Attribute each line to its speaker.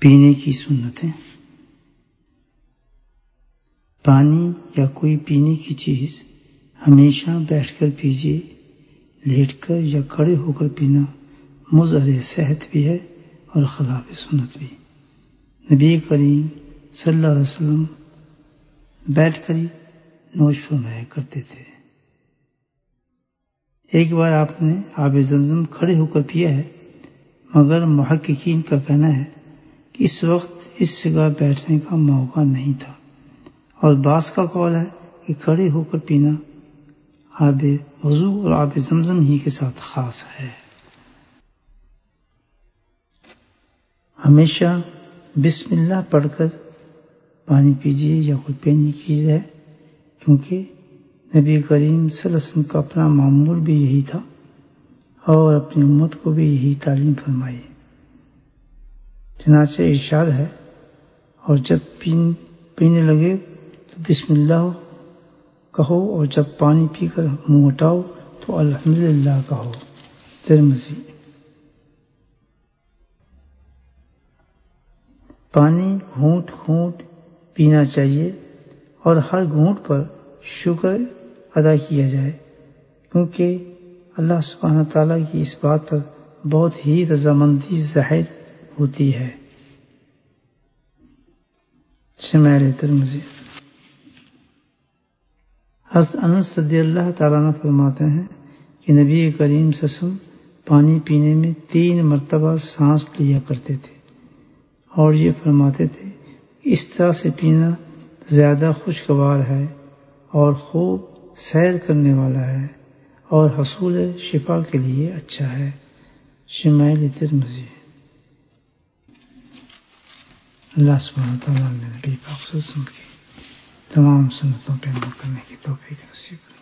Speaker 1: پینے کی سنتیں۔ پانی یا کوئی پینے کی چیز ہمیشہ بیٹھ کر پیجیے، لیٹ کر یا کھڑے ہو کر پینا مضر صحت بھی ہے اور خلاف سنت بھی۔ نبی کریم صلی اللہ علیہ وسلم بیٹھ کر ہی نوش فرمایا کرتے تھے۔ ایک بار آپ نے آب زمزم کھڑے ہو کر پیا ہے، مگر محققین کا کہنا ہے کہ اس وقت اس جگہ بیٹھنے کا موقع نہیں تھا، اور بعض کا قول ہے کہ کھڑے ہو کر پینا آب وضو اور آب زمزم ہی کے ساتھ خاص ہے۔ ہمیشہ بسم اللہ پڑھ کر پانی پیجیے یا کوئی پینے کی چیز ہے، کیونکہ نبی کریم صلی اللہ علیہ وسلم کا اپنا معمول بھی یہی تھا اور اپنی امت کو بھی یہی تعلیم فرمائی۔ چنانچہ ارشاد ہے، اور جب پینے لگے تو بسم اللہ کہو، اور جب پانی پی کر منہ ہٹاؤ تو الحمدللہ کہو۔ ترمذی۔ پانی گھونٹ گھونٹ پینا چاہیے اور ہر گھونٹ پر شکر ادا کیا جائے، کیونکہ اللہ سبحانہ تعالیٰ کی اس بات پر بہت ہی رضامندی ظاہر ہوتی ہے۔ شمائل ترمذی۔ حضرت انس رضی اللہ تعالیٰ عنہ فرماتے ہیں کہ نبی کریم صلی اللہ علیہ وسلم پانی پینے میں 3 مرتبہ سانس لیا کرتے تھے، اور یہ فرماتے تھے کہ اس طرح سے پینا زیادہ خوشگوار ہے اور خوب سیر کرنے والا ہے اور حصول شفا کے لیے اچھا ہے۔ شمائل ترمذی۔ اللہ سبحانہ تعالیٰ نے نبی پاک صلی اللہ علیہ وسلم کی تمام سنتوں پہ عمل کرنے کی توفیق نصیب کرے۔